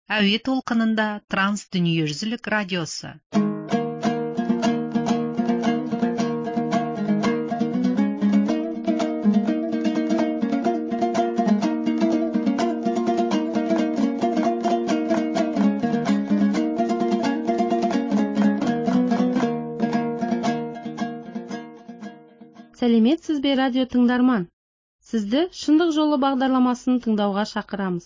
Әуе толқынында транс дүниежүзілік радиосы. Сәлеметсіз бе, радио тыңдарман? Сізді шындық жолы бағдарламасын тыңдауға шақырамыз.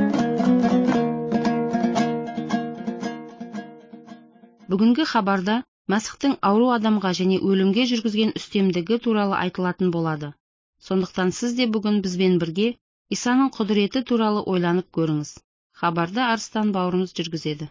Бүгінгі хабарда Мәсіхтің ауру адамға және өлімге жүргізген үстемдігі туралы айтылатын болады. Сондықтан сіз де бүгін бізбен бірге Исаның құдіреті туралы ойланып көріңіз. Хабарды Арыстан бауырымыз жүргізеді.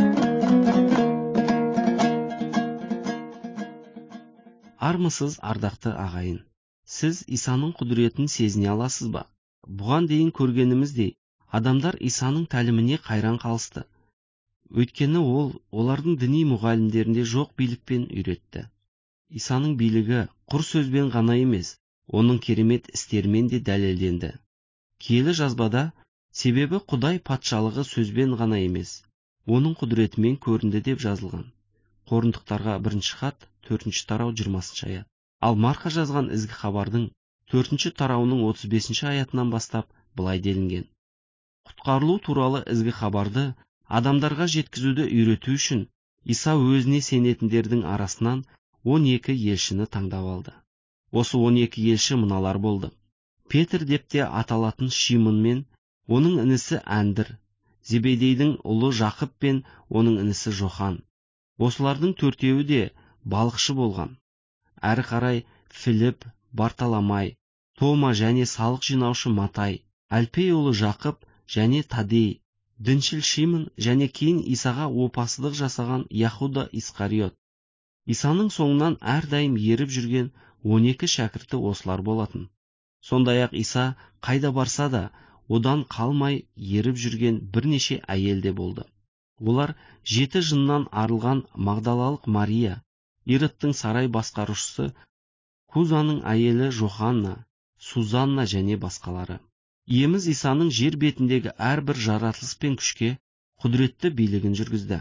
Армысыз, ардақты ағайын. Сіз Исаның құдіретін сезіне аласыз ба? Бұған дейін көргеніміздей, адамдар Исаның тәліміне қайран қалысты. Өйткені олардың діни мұғалімдерінде жоқ билікпен үйретті. Исаның билігі құр сөзбен ғана емес, оның керемет істерімен де дәлелденді. Киелі жазбада себебі Құдай патшалығы сөзбен ғана емес, оның құдіретімен көрінді деп жазылған. Коринтықтарға 1 хат 4 тарау 20 аят. Ал Марқа жазған ізгі хабардың 4 тарауының 35 аятынан бастап былай делінген. Құтқарылу туралы ізгі хабарды адамдарға жеткізуді үйрету үшін Иса өзіне сенетіндердің арасынан 12 елшіні таңдап алды. Осы 12 елші мыналар болды. Петр деп те аталатын Шимон мен оның інісі Әндір, Зебедейдің ұлы Жақып пен оның інісі Жохан. Осылардың төртеуі де балықшы болған. Әрі қарай Филипп, Бартоломай, Тома және салық жинаушы Матай, Әлпей ұлы Жақып және Тадей, діншіл Шимон және кейін Исаға опасыздық жасаған Яхуда Искариот. Исаның соңынан әрдайым еріп жүрген 12 шәкірті осылар болатын. Сондай-ақ Иса қайда барса да, одан қалмай еріп жүрген бірнеше әйел де болды. Олар 7 жыннан арылған Магдалалық Мария, Иродтың сарай басқарушысы, Кузаның әйелі Жоханна, Сузанна және басқалары. Иеміз Исаның жер бетіндегі әрбір жаратылыс пен күшке құдіретті билігін жүргізді.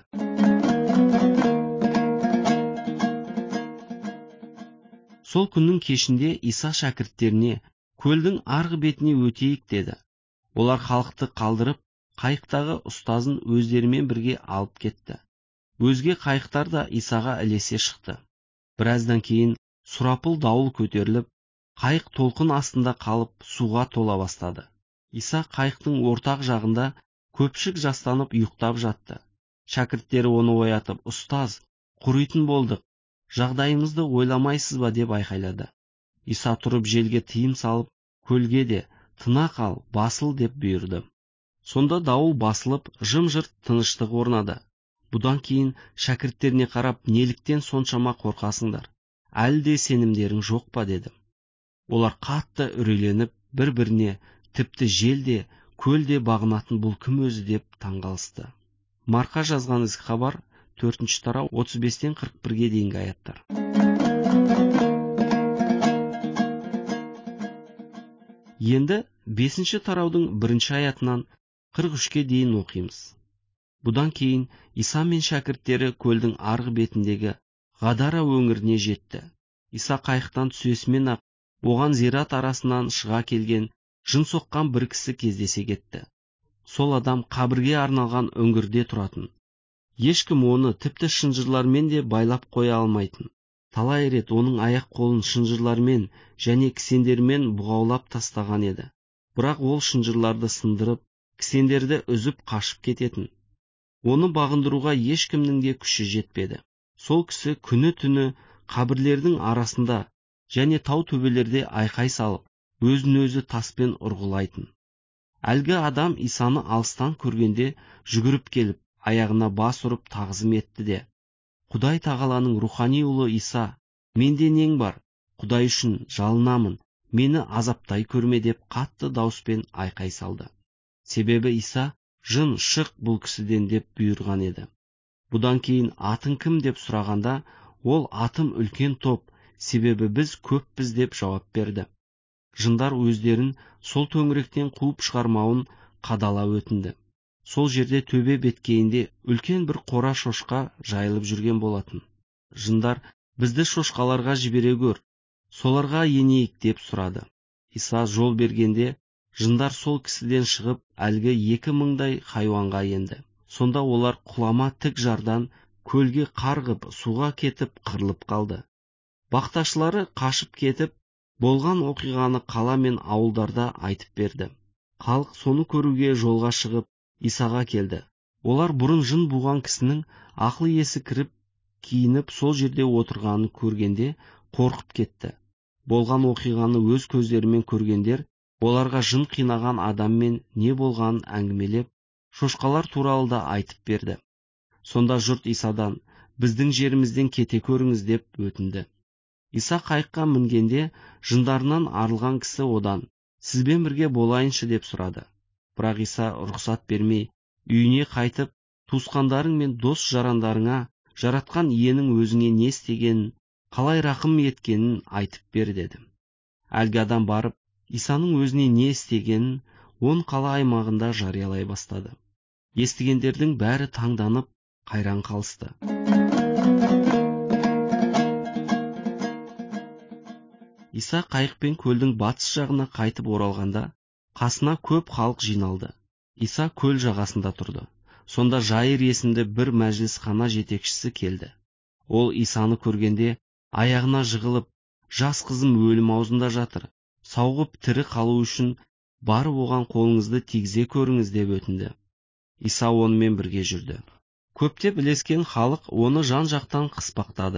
Сол күннің кешінде Иса шәкірттеріне көлдің арғы бетіне өтейік деді. Олар халықты қалдырып, қайықтағы ұстазын өздерімен бірге алып кетті. Өзге қайықтар да Исаға ілесе шықты. Біраздан кейін сұрапыл дауыл көтеріліп, қайық толқын астында қалып суға тола бастады. Иса қайықтың ортақ жағында көпшік жастанып ұйықтап жатты. Шәкірттері оны оятып, «Ұстаз, құритын болдық, жағдайымызды ойламайсыз ба?» деп айқайлады. Иса тұрып желге тыйым салып, көлге де «Тына қал, басыл» деп бұйырды. Сонда дауыл басылып, жым-жырт тыныштық орнады. Бұдан кейін шәкірттеріне қарап, «Неліктен соншама қорқасыңдар? Әлі де сенімдерің жоқ па?» деді. Олар қатты үрейленіп, бір-біріне, тіпті жел де, көл де бағынатын бұл кім өзі деп таңғалысты. Марқа жазған ізгі хабар 4 тарау 35-тен 41-ге дейінгі аяттар. Енді 5 тараудың 1 аятынан 43-ке дейін оқимыз. Бұдан кейін Иса мен шәкірттері көлдің арғы бетіндегі Ғадара өңіріне жетті. Иса қайықтан түсесімен-ақ оған зират арасынан шыға келген жын соққан бір кісі кездесе кетті. Сол адам қабірге арналған үңгірде тұратын. Ешкім оны тіпті шынжырлармен де байлап қоя алмайтын. Талай рет оның аяқ қолын шынжырлармен және кісендермен бұғаулап тастаған еді. Бірақ ол шынжырларды сындырып, кісендерді үзіп қашып кететін. Оны бағындыруға ешкімнің де күші жетпеді. Сол кісі күні-түні қабірлердің арасында және тау төбелерде айқай салып, өзін-өзі таспен ұрғылайтын. Әлгі адам Исаны алыстан көргенде жүгіріп келіп, аяғына бас ұрып тағзым етті де: «Құдай тағаланың рухани ұлы Иса, менде нең бар? Құдай үшін жалынамын, мені азаптай көрме» деп қатты дауыспен айқай салды. Себебі Иса «Жын, шық бұл кісіден» деп бұйырған еді. Бұдан кейін «Атың кім?» деп сұрағанда, ол «Атым үлкен топ, себебі біз көппіз» деп жауап берді. Жындар өздерін сол төңіректен қуып шығармауын қадала өтінді. сол жерде төбе беткейінде үлкен бір қора шошқа жайылып жүрген болатын. Жындар, бізді шошқаларға жібере гөр, соларға енейік деп сұрады. Иса жол бергенде, жындар сол кісіден шығып, әлгі 2000-дай хайуанға енді. Сонда олар құлама тік жардан көлге қарғып, суға кетіп қырылып қалды. Бақташылары қашып кетіп, болған оқиғаны қала мен ауылдарда айтып берді. Халық соны көруге жолға шығып, Исаға келді. Олар бұрын жын буған кісінің ақыл есі кіріп, киініп сол жерде отырғанын көргенде қорқып кетті. Болған оқиғаны өз көздерімен көргендер, оларға жын қинаған адаммен не болғанын әңгімелеп, шошқалар туралы да айтып берді. Сонда жұрт Исадан, біздің жерімізден кете көріңіз деп өтінді. Иса қайыққа мінгенде, жындарынан арылған кісі одан, сізбен бірге болайыншы деп сұрады. Бірақ Иса рұқсат бермей, үйіне қайтып, туысқандарың мен дос жарандарыңа жаратқан иенің өзіңе не істегенін, қалай рақым еткенін айтып бер деді. Әлгі адам барып, Исаның өзіне не істегенін он қала аймағында жариялай бастады. Естігендердің бәрі таңданып, қайран қалысты. Иса қайықпен көлдің батыс жағына қайтып оралғанда, қасына көп халық жиналды. Иса көл жағасында тұрды. Сонда Жайыр есімді бір мәжілісхана жетекшісі келді. Ол Исаны көргенде аяғына жығылып, жас қызым өлім аузында жатыр. Сауығып тірі қалу үшін барып оған қолыңызды тигізе көріңіз деп өтінді. Иса онымен бірге жүрді. Көптеп ілескен халық оны жан-жақтан қыспақтады.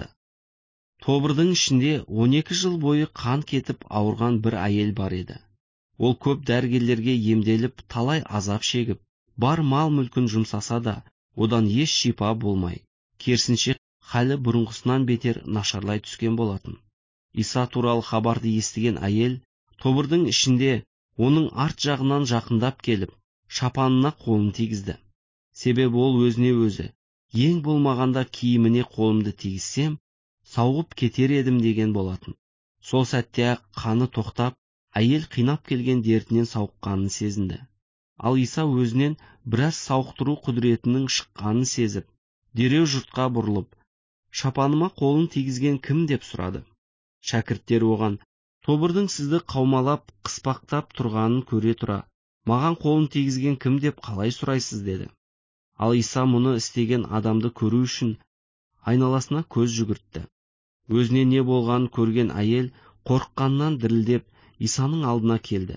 Тобырдың ішінде 12 жыл бойы қан кетіп ауырған бір әйел бар еді. Ол көп дәрігерлерге емделіп, талай азап шегіп, бар мал мүлкін жұмсаса да, одан еш шипа болмай, керісінше халі бұрынғысынан бетер нашарлай түскен болатын. Иса туралы хабарды естіген әйел тобырдың ішінде оның арт жағынан жақындап келіп, шапанына қолын тигізді. Себебі ол өзіне өзі, ең болмағанда киіміне қолымды тигізсем, сауығып кетер едім деген болатын. Сол сәтте қаны тоқтап, әйел қинап келген дертінен сауыққанын сезінді. Ал Иса өзінен біраз сауықтыру құдіретінің шыққанын сезіп, дереу жұртқа бұрылып, шапаныма қолын тигізген кім деп сұрады. Шәкірттер оған, тобырдың сізді қаумалап, қыспақтап тұрғанын көре тұра, маған қолын тигізген кім деп қалай сұрайсыз деді. Ал Иса мұны істеген адамды көру үшін айналасына көз жүгіртті. Өзіне не болғанын көрген әйел қорыққаннан дірілдеп Исаның алдына келді.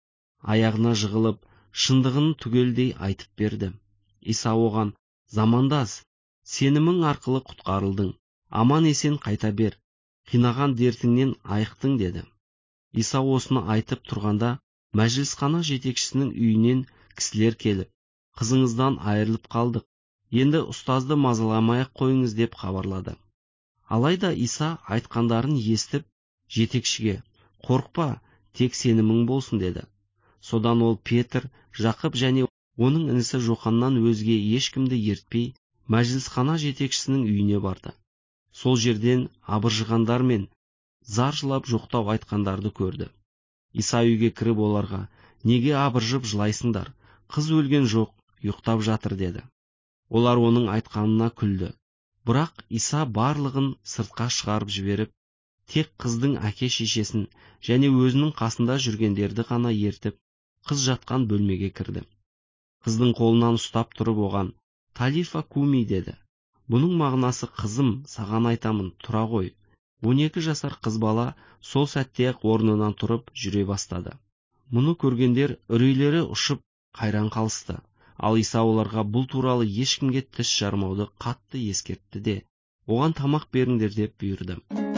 Аяғына жығылып, шындығын түгелдей айтып берді. Иса оған, замандас, сенімің арқылы құтқарылдың, аман есен қайта бер, қинаған дертіңнен айықтың деді. Иса осыны айтып тұрғанда, мәжілісхана жетекшісінің үйінен кісілер келіп, қызыңыздан айырылып қалдық, енді ұстазды мазаламай-ақ қойыңыз деп хабарлады. Алайда Иса айтқандарын естіп, жетекшіге, қорықпа, тек сенімің болсын деді. Содан ол Петр, Жақып және оның інісі Жоханнан өзге ешкімді ертпей, мәжілісхана жетекшісінің үйіне барды. Сол жерден абыржығандар мен зар жылап жоқтау айтқандарды көрді. Иса үйге кіріп оларға, неге абыржып жылайсыңдар, қыз өлген жоқ, ұйықтап жатыр деді. Олар оның айтқанына күлді. Бірақ Иса барлығын сыртқа шығарып жіберіп, тек қыздың әке-шешесін және өзінің қасында жүргендерді ғана ертіп, қыз жатқан бөлмеге кірді. Қыздың қолынан ұстап тұрып оған, Талифа куми деді. Бұның мағынасы, қызым, саған айтамын, тұра ғой. 12 жасар қыз бала сол сәтте-ақ орнынан тұрып жүре бастады. Мұны көргендер үрейлері ұшып қайран қалысты. Ал Иса оларға бұл туралы ешкімге тіс жармауды қатты ескертті де, оған тамақ беріңдер деп бұйырды.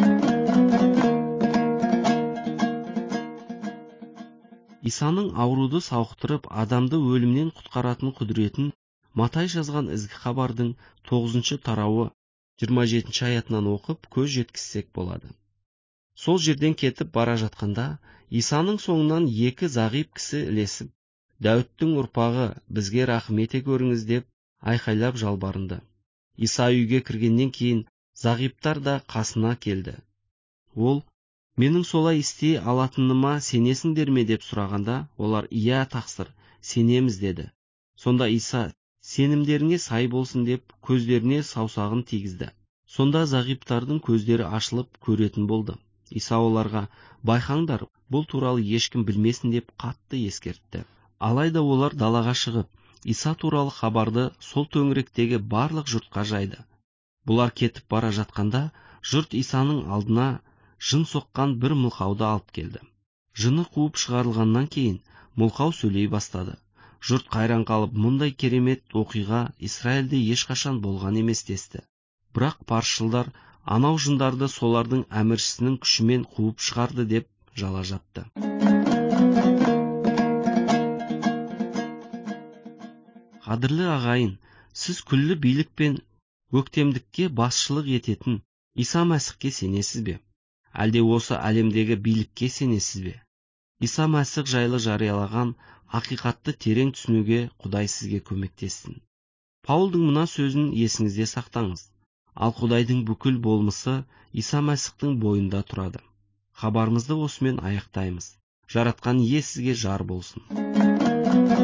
Исаның ауруды сауықтырып, адамды өлімнен құтқаратын құдіретін Матай жазған ізгі хабардың 9 тарауы 27 аятынан оқып көз жеткізсек болады. Сол жерден кетіп бара жатқанда, Исаның соңынан 2 зағип кісі ілесіп, Дәуіттің ұрпағы, бізге рахым ете көріңіз деп айқайлап жалбарынды. Иса үйге кіргеннен кейін зағиптар да қасына келді. Ол, менің солай істей алатыныма сенесіңдер ме деп сұрағанда, олар, иә тақсыр, сенеміз деді. Сонда Иса сенімдеріңе сай болсын деп көздеріне саусағын тигізді. Сонда зағиптардың көздері ашылып көретін болды. Иса оларға, байқаңдар, бұл туралы ешкім білмесін деп қатты ескертті. Алайда олар далаға шығып, Иса туралы хабарды сол төңіректегі барлық жұртқа жайды. Бұлар кетіп бара жатқанда, жұрт Исаның алдына жын соққан бір мылқауды алып келді. Жыны қуып шығарылғаннан кейін мылқау сөйлей бастады. Жұрт қайран қалып, мұндай керемет оқиға Израильде ешқашан болған емес десті. Бірақ парызшылар анау жындарды солардың әміршісінің күшімен қуып шығарды деп жала жапты. Қадірлі ағайын, сіз күллі билік пен өктемдікке басшылық ететін Иса Мәсіхке сенесіз бе? Әлде осы әлемдегі билікке сенесіз бе? Иса Мәсіх жайлы жариялаған ақиқатты терең түсінуге Құдай сізге көмектессін. Паулдың мына сөзін есіңізде сақтаңыз. Ал Құдайдың бүкіл болмысы Иса Мәсіхтің бойында тұрады. Хабарымызды осымен аяқтаймыз. Жаратқан ие сізге жар болсын.